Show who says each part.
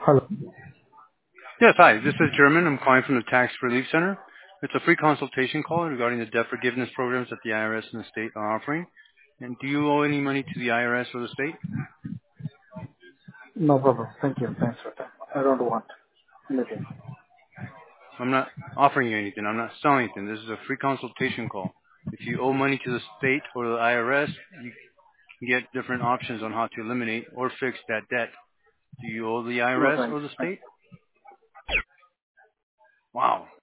Speaker 1: Hello.
Speaker 2: Yes, hi. This is German. I'm calling from the Tax Relief Center. It's a free consultation call regarding the debt forgiveness programs that the IRS and the state are offering. And do you owe any money to the IRS or the state?
Speaker 1: No problem. Thank you. Thanks for that. I don't want anything.
Speaker 2: I'm not offering you anything. I'm not selling anything. This is a free consultation call. If you owe money to the state or the IRS, you can get different options on how to eliminate or fix that debt. Do you owe the
Speaker 1: No,
Speaker 2: IRS
Speaker 1: thanks.
Speaker 2: or the state? Wow.